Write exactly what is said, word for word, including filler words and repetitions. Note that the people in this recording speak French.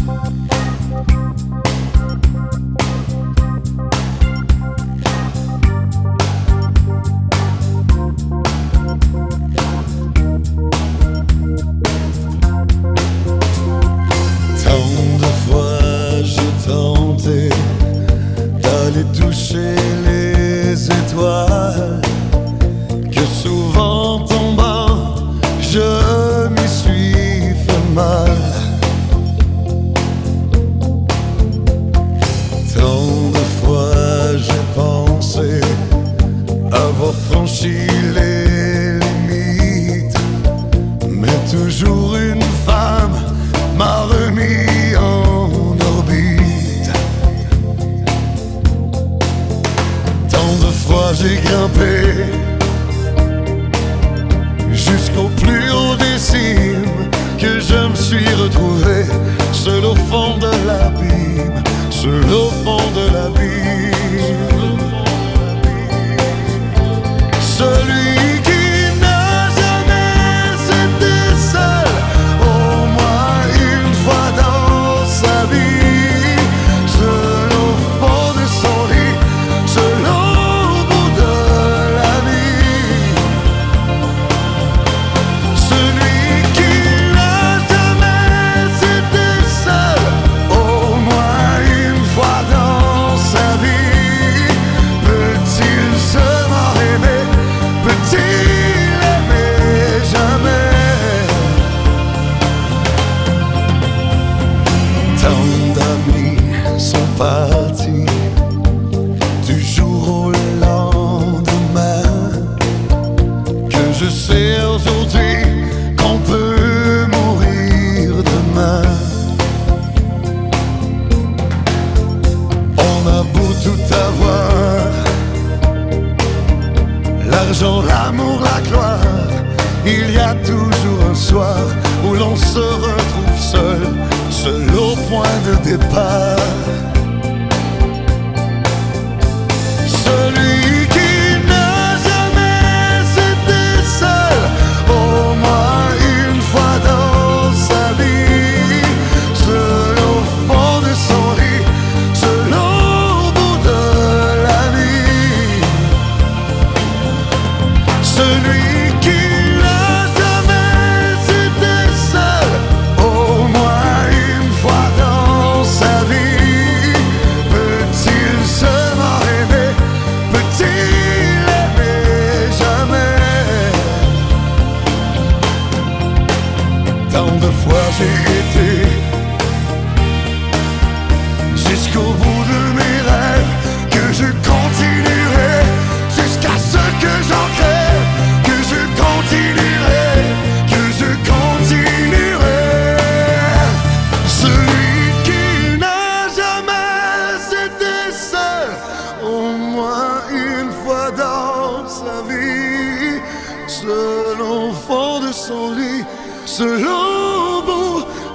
D'aller toucher les étoiles, que souvent tombant je m'y suis fait mal. Tant de fois j'ai pensé avoir franchi les limites, mais toujours une femme m'a remis en orbite. J'ai grimpé jusqu'au plus haut des cimes, que je me suis retrouvé seul au fond de l'abîme, seul au fond de l'abîme. Celui qui n'a jamais été seul, au moins une fois dans sa vie, seul au fond de son lit, seul au parti du jour au lendemain, que je sais aujourd'hui qu'on peut mourir demain. On a beau tout avoir, l'argent, l'amour, la gloire, il y a toujours un soir où l'on se retrouve seul, seul au point de départ. Celui qui n'a jamais été seul, au moins une fois dans sa vie, seul au fond de son lit, seul au bout de la nuit. Celui qui n'a jamais été seul, au moins une fois dans sa vie, peut-il seulement aimer? Peut-il aimer jamais? Tant de fois j'ai été jusqu'au bout de mes rêves, que je continuerai jusqu'à ce que j'en crève, que je continuerai, que je continuerai. Celui qui n'a jamais été seul, au moins une fois dans sa vie, seul au fond de son lit, seul au bout